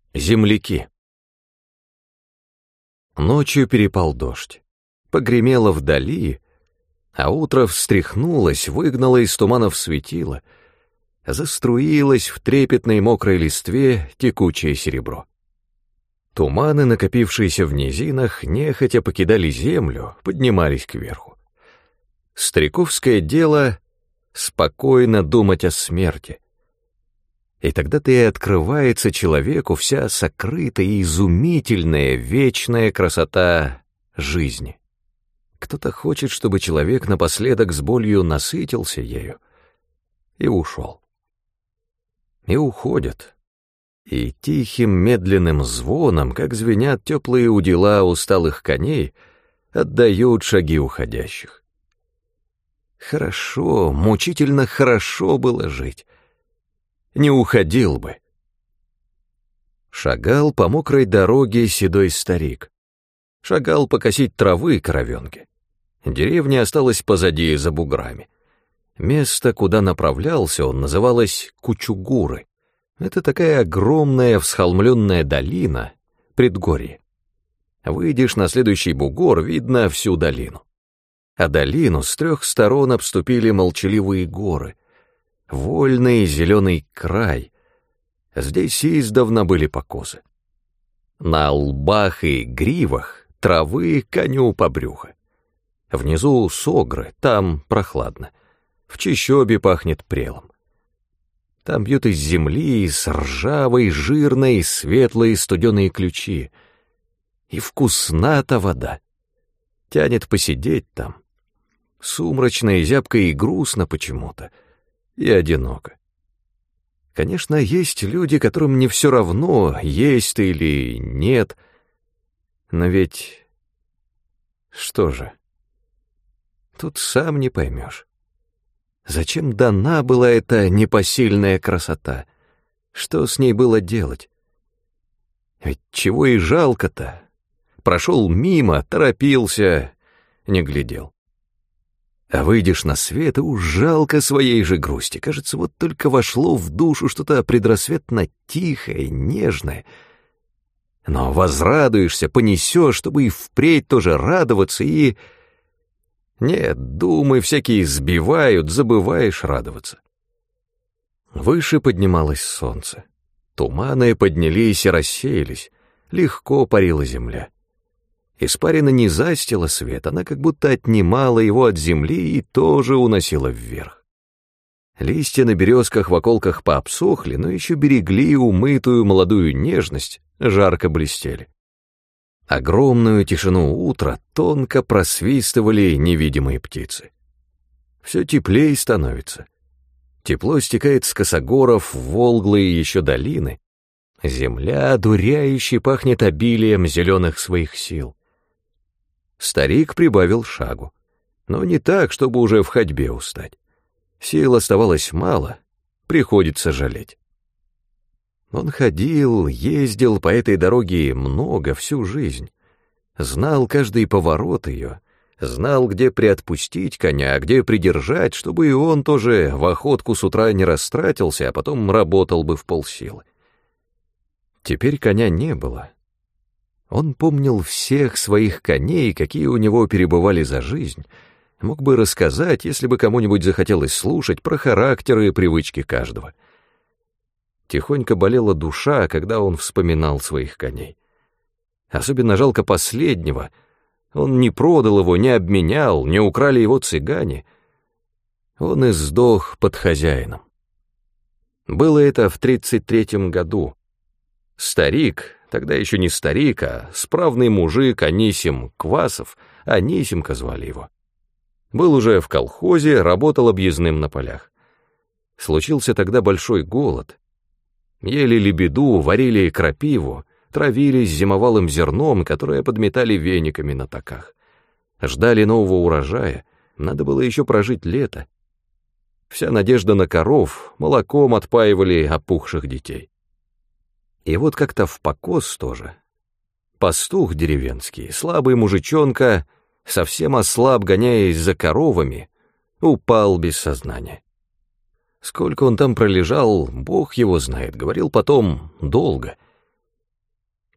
Земляки. Ночью перепал дождь. Погремело вдали, а утро встряхнулось, выгнало из туманов светило, заструилось в трепетной мокрой листве текучее серебро. Туманы, накопившиеся в низинах, нехотя покидали землю, поднимались кверху. Стариковское дело — спокойно думать о смерти. И тогда-то и открывается человеку вся сокрытая и изумительная вечная красота жизни. Кто-то хочет, чтобы человек напоследок с болью насытился ею и ушел. И уходят. И тихим медленным звоном, как звенят теплые удила усталых коней, отдают шаги уходящих. Хорошо, мучительно хорошо было жить. Не уходил бы. Шагал по мокрой дороге седой старик. Шагал покосить травы коровенки. Деревня осталась позади за буграми. Место, куда направлялся он, называлось Кучугуры. Это такая огромная всхолмленная долина, предгорье. Выйдешь на следующий бугор, видно всю долину. А долину с трех сторон обступили молчаливые горы. Вольный зеленый край. Здесь издавна были покосы. На лбах и гривах травы коню по брюхо. Внизу согры, там прохладно. В чащобе пахнет прелом. Там бьют из земли, из ржавой, жирной, светлые студеные ключи. И вкусна-то вода. Тянет посидеть там. Сумрачно и зябко и грустно почему-то. И одиноко. Конечно, есть люди, которым не все равно, есть ты или нет. Но ведь... Что же? Тут сам не поймешь. Зачем дана была эта непосильная красота? Что с ней было делать? Ведь чего и жалко-то? Прошел мимо, торопился, не глядел. А выйдешь на свет, и уж жалко своей же грусти. Кажется, вот только вошло в душу что-то предрассветно тихое, нежное. Но возрадуешься, понесешь, чтобы и впредь тоже радоваться, и... Нет, думы всякие сбивают, забываешь радоваться. Выше поднималось солнце. Туманы поднялись и рассеялись. Легко парила земля. Испарина не застила свет, она как будто отнимала его от земли и тоже уносила вверх. Листья на березках в околках пообсохли, но еще берегли умытую молодую нежность, жарко блестели. Огромную тишину утра тонко просвистывали невидимые птицы. Все теплее становится. Тепло стекает с косогоров в волглые еще долины. Земля одуряюще пахнет обилием зеленых своих сил. Старик прибавил шагу, но не так, чтобы уже в ходьбе устать. Сил оставалось мало, приходится жалеть. Он ходил, ездил по этой дороге много, всю жизнь. Знал каждый поворот ее, знал, где приотпустить коня, а где придержать, чтобы и он тоже в охотку с утра не растратился, а потом работал бы в полсилы. Теперь коня не было. Он помнил всех своих коней, какие у него перебывали за жизнь, мог бы рассказать, если бы кому-нибудь захотелось слушать, про характеры и привычки каждого. Тихонько болела душа, когда он вспоминал своих коней. Особенно жалко последнего. Он не продал его, не обменял, не украли его цыгане. Он и сдох под хозяином. Было это в 33-м году. Старик, тогда еще не старик, а справный мужик Анисим Квасов, Анисимка звали его. Был уже в колхозе, работал объездным на полях. Случился тогда большой голод. Ели лебеду, варили крапиву, травились зимовалым зерном, которое подметали вениками на токах. Ждали нового урожая, надо было еще прожить лето. Вся надежда на коров, молоком отпаивали опухших детей. И вот как-то в покос тоже. Пастух деревенский, слабый мужичонка, совсем ослаб, гоняясь за коровами, упал без сознания. Сколько он там пролежал, Бог его знает, говорил потом, долго.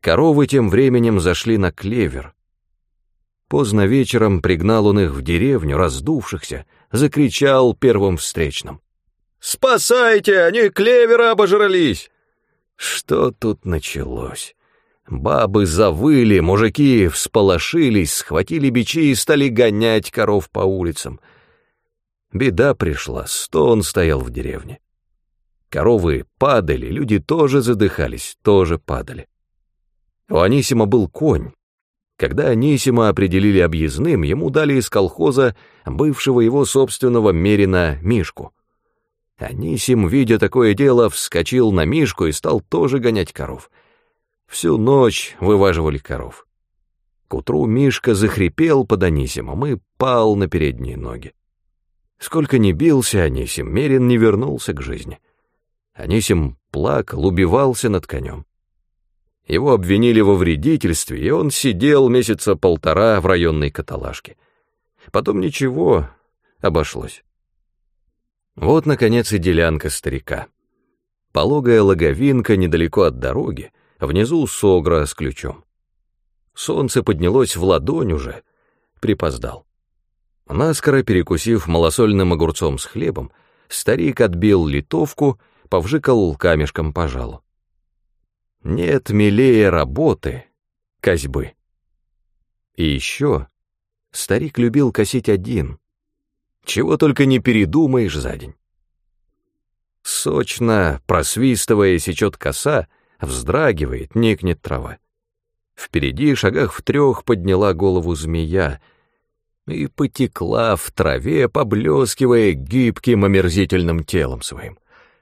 Коровы тем временем зашли на клевер. Поздно вечером пригнал он их в деревню, раздувшихся, закричал первым встречным: «Спасайте, они клевера обожрались!» Что тут началось? Бабы завыли, мужики всполошились, схватили бичи и стали гонять коров по улицам. Беда пришла, стон стоял в деревне. Коровы падали, люди тоже задыхались, тоже падали. У Анисима был конь. Когда Анисима определили объездным, ему дали из колхоза бывшего его собственного мерина Мишку. Анисим, видя такое дело, вскочил на Мишку и стал тоже гонять коров. Всю ночь вываживали коров. К утру Мишка захрипел под Анисимом и пал на передние ноги. Сколько ни бился Анисим, мерин не вернулся к жизни. Анисим плакал, убивался над конем. Его обвинили во вредительстве, и он сидел месяца полтора в районной каталажке. Потом ничего, обошлось. Вот, наконец, и делянка старика. Пологая логовинка недалеко от дороги, внизу согра с ключом. Солнце поднялось в ладонь уже, припоздал. Наскоро перекусив малосольным огурцом с хлебом, старик отбил литовку, повжикал камешком по жалу. Нет милее работы, косьбы. И еще старик любил косить один. Чего только не передумаешь за день. Сочно, просвистывая, сечет коса, вздрагивает, никнет трава. Впереди, шагах в 3, подняла голову змея и потекла в траве, поблескивая гибким омерзительным телом своим.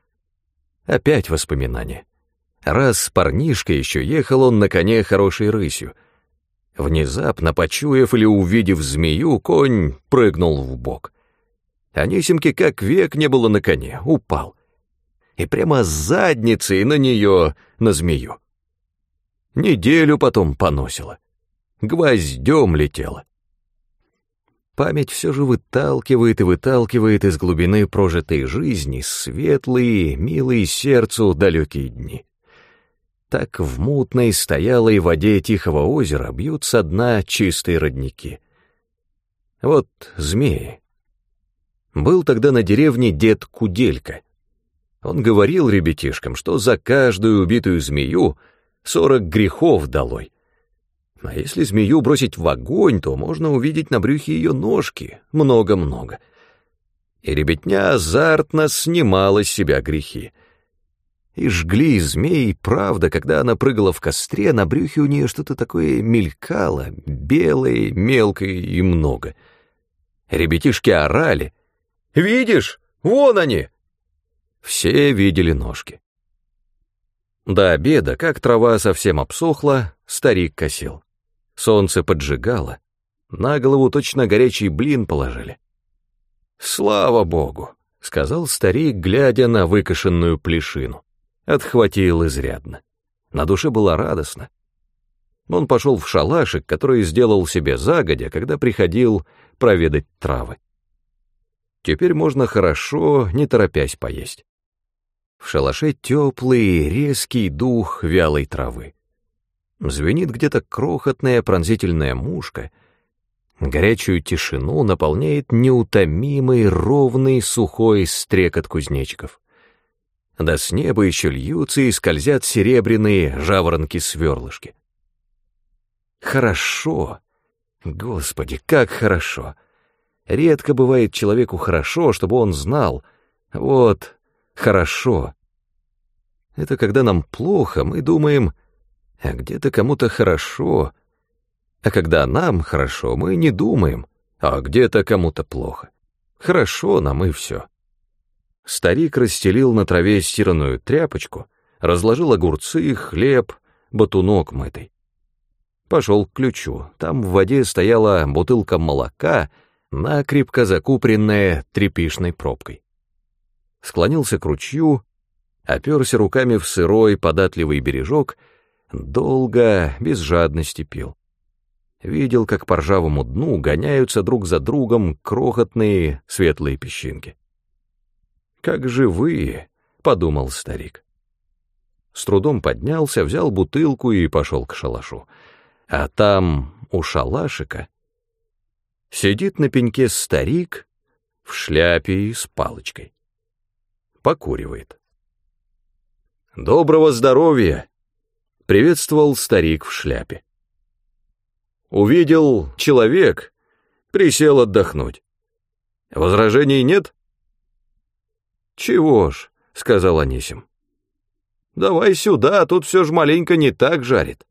Опять воспоминания. Раз парнишка еще ехал он на коне хорошей рысью. Внезапно, почуяв или увидев змею, конь прыгнул вбок. Анисимке как век не было на коне, упал. И прямо с задницей на нее, на змею. Неделю потом поносила. Гвоздем летела. Память все же выталкивает и выталкивает из глубины прожитой жизни светлые, милые сердцу далекие дни. Так в мутной, стоялой воде тихого озера бьют со дна чистые родники. Вот змеи. Был тогда на деревне дед Куделька. Он говорил ребятишкам, что за каждую убитую змею 40 грехов долой. А если змею бросить в огонь, то можно увидеть на брюхе ее ножки, много-много. И ребятня азартно снимала с себя грехи. И жгли змеи, правда, когда она прыгала в костре, на брюхе у нее что-то такое мелькало, белое, мелкое и много. Ребятишки орали: «Видишь, вон они!» Все видели ножки. До обеда, как трава совсем обсохла, старик косил. Солнце поджигало, на голову точно горячий блин положили. «Слава Богу!» — сказал старик, глядя на выкошенную плешину. Отхватил изрядно. На душе было радостно. Он пошел в шалашик, который сделал себе загодя, когда приходил проведать травы. Теперь можно хорошо, не торопясь, поесть. В шалаше теплый, резкий дух вялой травы. Звенит где-то крохотная пронзительная мушка. Горячую тишину наполняет неутомимый, ровный, сухой стрекот кузнечиков. Да с неба еще льются и скользят серебряные жаворонки-сверлышки. Хорошо! Господи, как хорошо! Редко бывает человеку хорошо, чтобы он знал. Вот, хорошо. Это когда нам плохо, мы думаем, а где-то кому-то хорошо. А когда нам хорошо, мы не думаем, а где-то кому-то плохо. Хорошо нам и все. Старик расстелил на траве стиранную тряпочку, разложил огурцы, хлеб, батунок мытый. Пошел к ключу. Там в воде стояла бутылка молока, накрепко закупоренная тряпичной пробкой. Склонился к ручью, оперся руками в сырой податливый бережок, долго, без жадности пил. Видел, как по ржавому дну гоняются друг за другом крохотные светлые песчинки. «Как живые», — подумал старик. С трудом поднялся, взял бутылку и пошел к шалашу. А там, у шалашика, сидит на пеньке старик в шляпе и с палочкой. Покуривает. «Доброго здоровья!» — приветствовал старик в шляпе. Увидел человек, присел отдохнуть. Возражений нет? «Чего ж», — сказал Анисим. «Давай сюда, тут все ж маленько не так жарит».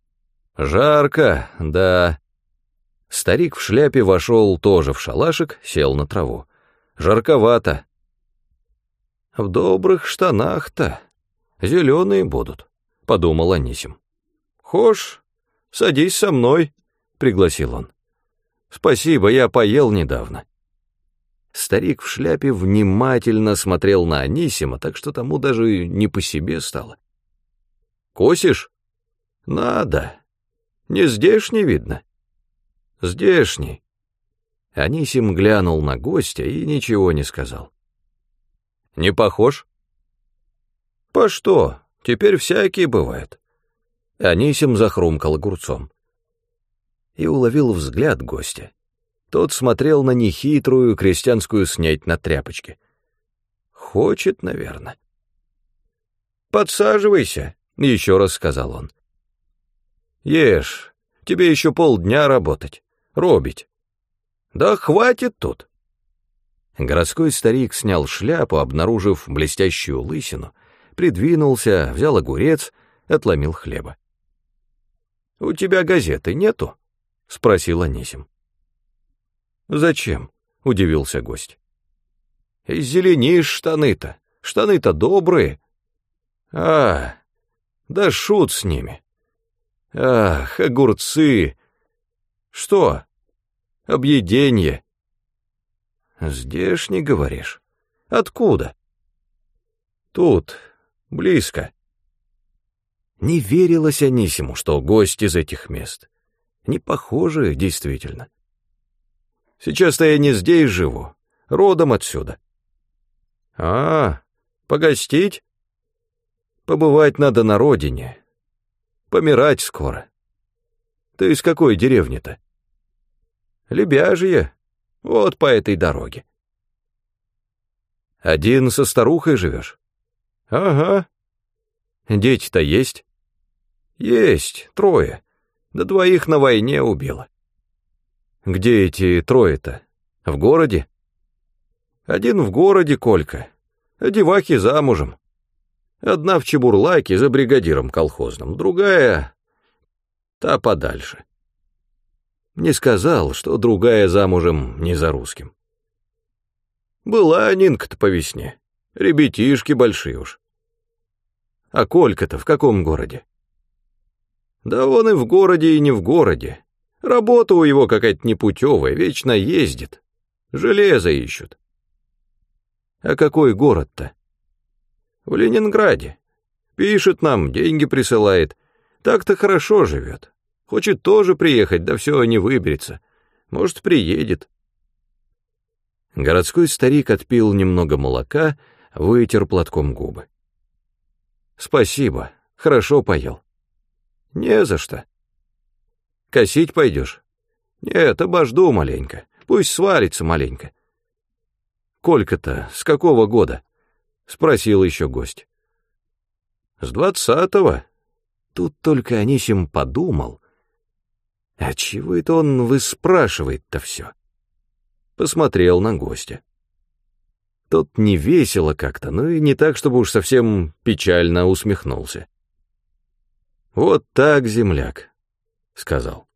«Жарко, да». Старик в шляпе вошел тоже в шалашик, сел на траву. «Жарковато». «В добрых штанах-то зеленые будут», — подумал Анисим. «Хошь, садись со мной», — пригласил он. «Спасибо, я поел недавно». Старик в шляпе внимательно смотрел на Анисима, так что тому даже не по себе стало. «Косишь?» «Надо. Не здешний, видно?» «Здешний». Анисим глянул на гостя и ничего не сказал. «Не похож?» «По что? Теперь всякие бывают». Анисим захрумкал огурцом. И уловил взгляд гостя. Тот смотрел на нехитрую крестьянскую снеть на тряпочке. Хочет, наверное. «Подсаживайся», — еще раз сказал он. «Ешь, тебе еще полдня работать, робить». «Да хватит тут». Городской старик снял шляпу, обнаружив блестящую лысину, придвинулся, взял огурец, отломил хлеба. «У тебя газеты нету?» — спросил Анисим. «Зачем?» — удивился гость. «Зеленишь штаны-то, штаны-то добрые». «А, да шут с ними». «Ах, огурцы!» «Что?» «Объеденье». «Здешний, говоришь? Откуда?» «Тут, близко». Не верилось Анисиму, что гость из этих мест. Не похожи, действительно. «Сейчас-то я не здесь живу, родом отсюда». «А, погостить?» «Побывать надо на родине. Помирать скоро». «Ты из какой деревни-то?» «Лебяжья, вот по этой дороге». «Один со старухой живешь?» «Ага». «Дети-то есть?» «Есть, 3, да 2 на войне убило». «Где эти 3-то? В городе?» «Один в городе, Колька, а девахи замужем. Одна в Чебурлаке за бригадиром колхозным, другая та подальше». Не сказал, что другая замужем не за русским. «Была Нинка-то по весне, ребятишки большие уж». «А Колька-то в каком городе?» «Да он и в городе, и не в городе. Работа у его какая-то непутевая, вечно ездит. Железо ищут». «А какой город-то?» «В Ленинграде. Пишет нам, деньги присылает. Так-то хорошо живет. Хочет тоже приехать, да все не выберется. Может, приедет». Городской старик отпил немного молока, вытер платком губы. «Спасибо, хорошо поел». «Не за что». «Косить пойдешь?» «Нет, обожду маленько, пусть сварится маленько». «Колька-то с какого года?» — спросил еще гость. «С 20-го». Тут только Анисим подумал, а чего это он выспрашивает-то все? Посмотрел на гостя. Тот не весело как-то, но и не так, чтобы уж совсем печально усмехнулся. «Вот так, земляк», — сказал.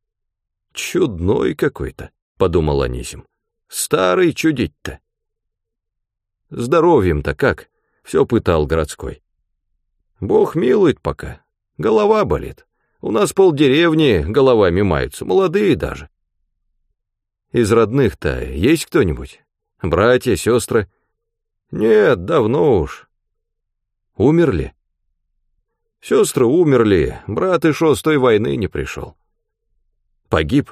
«Чудной какой-то», — подумал Анисим. «Старый чудить-то». «Здоровьем-то как?» — все пытал городской. «Бог милует пока, голова болит. У нас полдеревни головами маются, молодые даже». «Из родных-то есть кто-нибудь? Братья, сестры?» «Нет, давно уж». «Умерли?» «Сестры умерли, брат и шо с той войны не пришел». «Погиб?»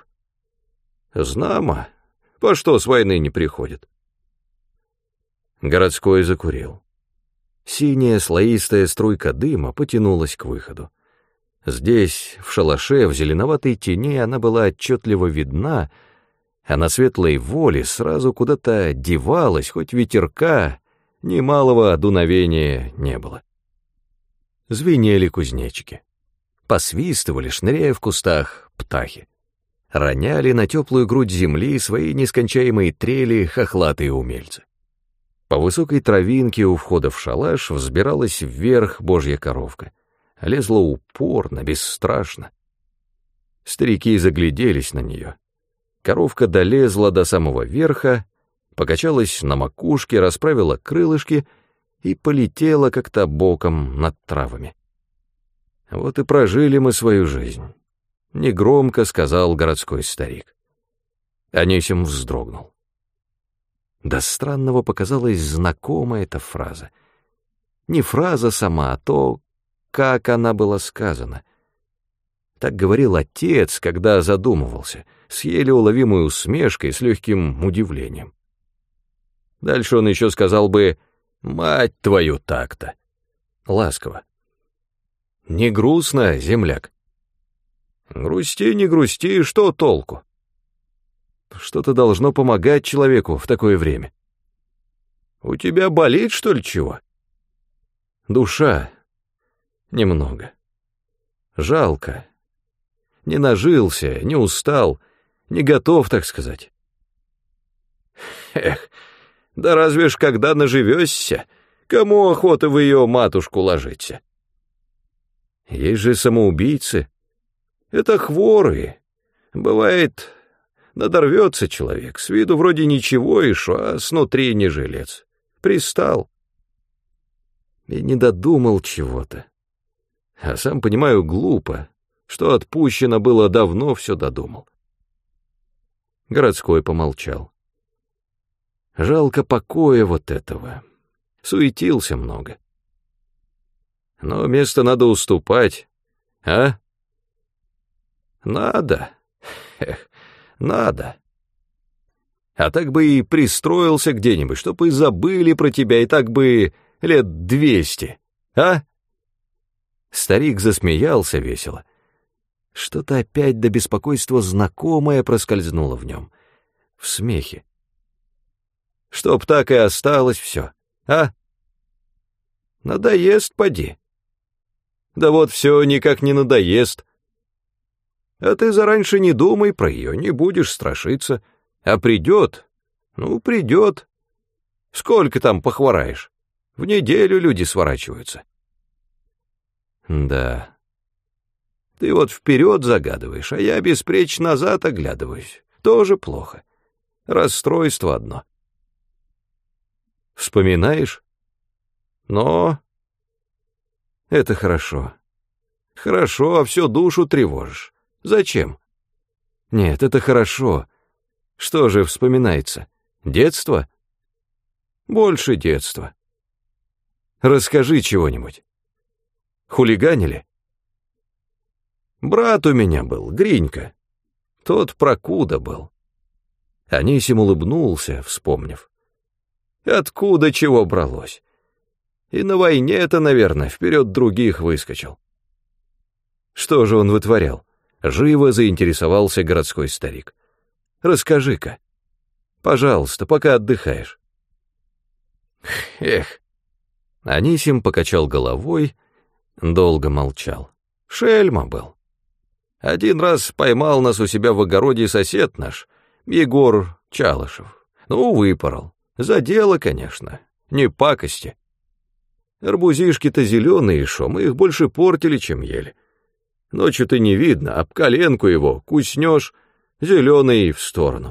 «Знамо, по что с войны не приходит». Городской закурил. Синяя слоистая струйка дыма потянулась к выходу. Здесь, в шалаше, в зеленоватой тени она была отчетливо видна, а на светлой воле сразу куда-то девалась, хоть ветерка, ни малого дуновения не было. Звенели кузнечики. Посвистывали, шныряя в кустах, птахи. Роняли на теплую грудь земли свои нескончаемые трели хохлатые умельцы. По высокой травинке у входа в шалаш взбиралась вверх божья коровка. Лезла упорно, бесстрашно. Старики загляделись на нее. Коровка долезла до самого верха, покачалась на макушке, расправила крылышки и полетела как-то боком над травами. «Вот и прожили мы свою жизнь», — негромко сказал городской старик. Анисим вздрогнул. До странного показалась знакомая эта фраза. Не фраза сама, а то, как она была сказана. Так говорил отец, когда задумывался, с еле уловимой усмешкой, с легким удивлением. Дальше он еще сказал бы «Мать твою так-то!» Ласково. «Не грустно, земляк?» «Грусти, не грусти, что толку?» «Что-то должно помогать человеку в такое время». «У тебя болит, что ли, чего?» «Душа. Немного. Жалко. Не нажился, не устал, не готов, так сказать». «Эх, да разве ж когда наживешься, кому охота в ее матушку ложиться?» «Есть же самоубийцы. Это хворые. Бывает, надорвется человек, с виду вроде ничего и шо, а снутри не жилец. Пристал. И не додумал чего-то. А сам понимаю, глупо, что отпущено было давно, все додумал». Городской помолчал. Жалко покоя вот этого. Суетился много. Но место надо уступать, а? Надо. Эх, надо. А так бы и пристроился где-нибудь, чтоб и забыли про тебя, и так бы 200 лет, а? Старик засмеялся весело. Что-то опять до беспокойства знакомое проскользнуло в нем. В смехе. Чтоб так и осталось все, а? Надоест, поди. Да вот все никак не надоест. А ты зараньше не думай про ее, не будешь страшиться. А придет, ну, придет. Сколько там похвораешь? В неделю люди сворачиваются. Да. Ты вот вперед загадываешь, а я беспречно назад оглядываюсь. Тоже плохо. Расстройство одно. Вспоминаешь? Но... Это хорошо. Хорошо, а всю душу тревожишь. Зачем? Нет, это хорошо. Что же вспоминается? Детство? Больше детства. Расскажи чего-нибудь. Хулиганили? Брат у меня был, Гринька. Тот прокуда был. Анисим улыбнулся, вспомнив. Откуда чего бралось? И на войне-то, наверное, вперед других выскочил. Что же он вытворял? Живо заинтересовался городской старик. Расскажи-ка. Пожалуйста, пока отдыхаешь. Эх. Анисим покачал головой, долго молчал. Шельма был. Один раз поймал нас у себя в огороде сосед наш, Егор Чалышев. Ну, выпорол. За дело, конечно, не пакости. Арбузишки-то зеленые, шо, мы их больше портили, чем ели. Ночью-то не видно, об коленку его куснешь, зеленый в сторону.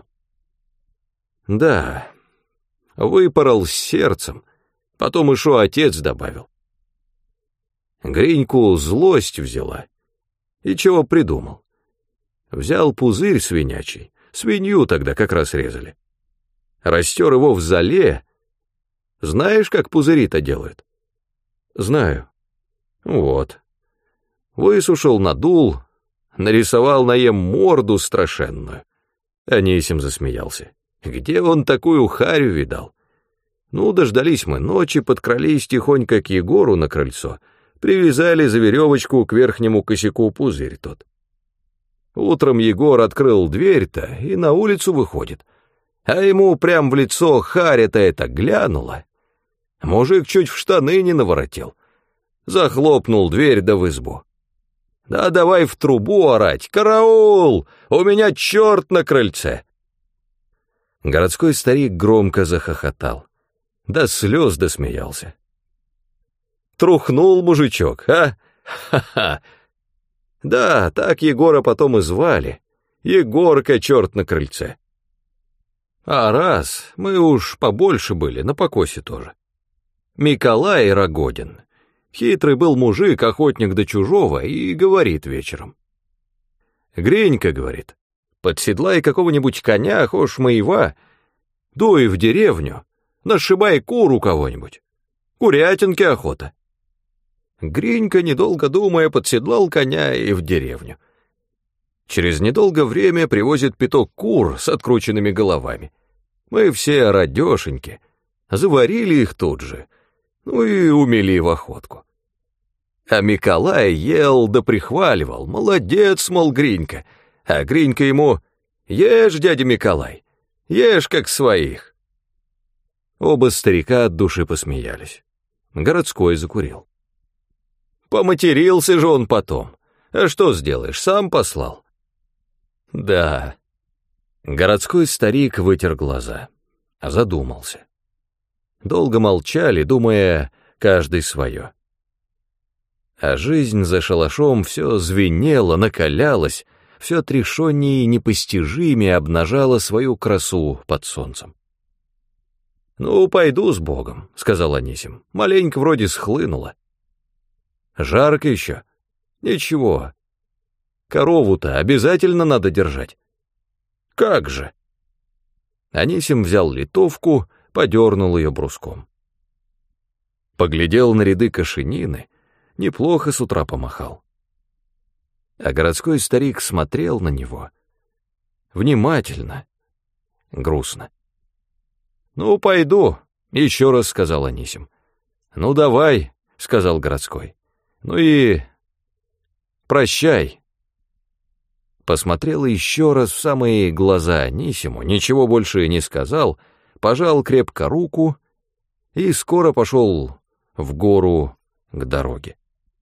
Да, выпорол с сердцем, потом и шо отец добавил. Гриньку злость взяла. И чего придумал? Взял пузырь свинячий, свинью тогда как раз резали. Растер его в золе. Знаешь, как пузыри-то делают? Знаю. Вот. Высушил, надул, нарисовал на ем морду страшенную. Анисим засмеялся. Где он такую харю видал? Ну, дождались мы ночи, подкрались тихонько к Егору на крыльцо, привязали за веревочку к верхнему косяку пузырь тот. Утром Егор открыл дверь-то и на улицу выходит, а ему прям в лицо харя-то это глянула. Мужик чуть в штаны не наворотил. Захлопнул дверь да в избу. Да давай в трубу орать: «Караул! У меня черт на крыльце!» Городской старик громко захохотал. До слез досмеялся. Трухнул мужичок, а? Ха-ха! Да, так Егора потом и звали. Егорка, черт на крыльце. А раз, мы уж побольше были, на покосе тоже. Миколай Рогодин. Хитрый был мужик, охотник до чужого, и говорит вечером. «Гренька, — говорит, — подседлай какого-нибудь коня, хошь моего, дуй в деревню, нашибай куру кого-нибудь. Курятинки охота». Гренька, недолго думая, подседлал коня и в деревню. Через недолго время привозит пяток кур с открученными головами. Мы все радешеньки, заварили их тут же, ну и умели в охотку. А Миколай ел да прихваливал: «Молодец, мол, Гринька». А Гринька ему: «Ешь, дядя Миколай, ешь как своих». Оба старика от души посмеялись. Городской закурил. Поматерился же он потом. А что сделаешь, сам послал. Да. Городской старик вытер глаза, задумался. Долго молчали, думая каждый свое. А жизнь за шалашом все звенела, накалялась, все отрешеннее и непостижимее обнажала свою красу под солнцем. «Ну, пойду с Богом», — сказал Анисим, — «маленько вроде схлынуло». «Жарко еще?» «Ничего. Корову-то обязательно надо держать». «Как же?» Анисим взял литовку, подернул ее бруском. Поглядел на ряды кошенины, неплохо с утра помахал. А городской старик смотрел на него внимательно, грустно. «Ну, пойду», — еще раз сказал Анисим. «Ну, давай», — сказал городской. «Ну и прощай». Посмотрел еще раз в самые глаза Анисиму, ничего больше не сказал, пожал крепко руку и скоро пошел в гору к дороге.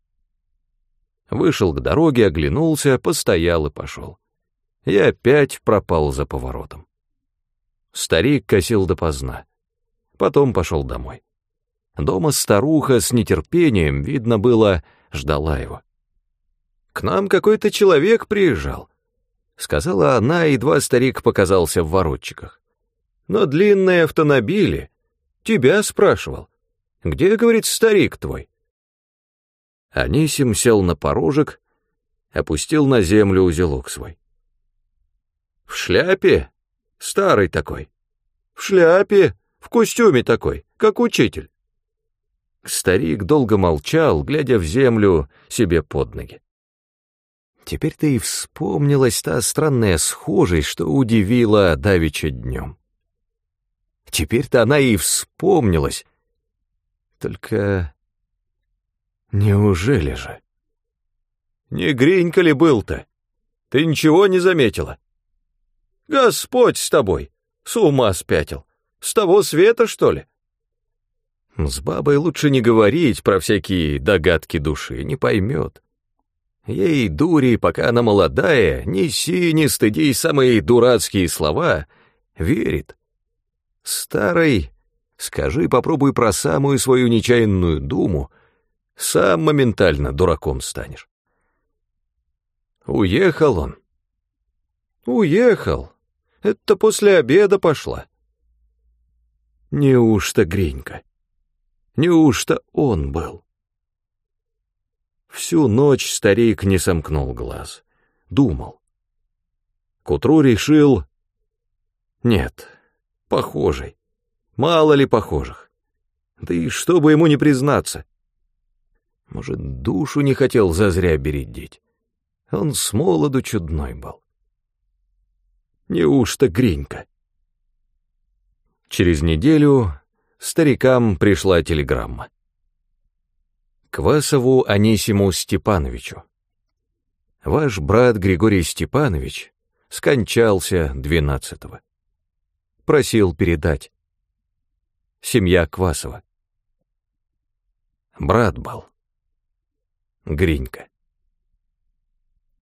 Вышел к дороге, оглянулся, постоял и пошел. И опять пропал за поворотом. Старик косил допоздна. Потом пошел домой. Дома старуха с нетерпением, видно было, ждала его. «К нам какой-то человек приезжал», — сказала она, едва старик показался в воротчиках. «Но длинные автомобили. Тебя спрашивал. Где, — говорит, — старик твой?» Анисим сел на порожек, опустил на землю узелок свой. «В шляпе? Старый такой. В шляпе, в костюме такой, как учитель». Старик долго молчал, глядя в землю себе под ноги. Теперь-то и вспомнилась та странная схожесть, что удивила давеча днем. Теперь-то она и вспомнилась. Только неужели же? Не Гринька ли был-то? Ты ничего не заметила? Господь с тобой, с ума спятил. С того света, что ли? С бабой лучше не говорить про всякие догадки души, не поймет. Ей, дури, пока она молодая, неси, не стыди самые дурацкие слова, верит. Старый, скажи, попробуй про самую свою нечаянную думу, сам моментально дураком станешь. Уехал он. Уехал. Это после обеда пошла. Неужто Гринька? Неужто он был? Всю ночь старик не сомкнул глаз. Думал. К утру решил... Нет, похожий. Мало ли похожих. Да и что бы ему не признаться. Может, душу не хотел зазря бередить. Он с молоду чудной был. Неужто Гринька? Через неделю Старикам пришла телеграмма. Квасову Анисиму Степановичу. Ваш брат Григорий Степанович скончался 12-го. Просил передать. Семья Квасова. Брат был. Гринька.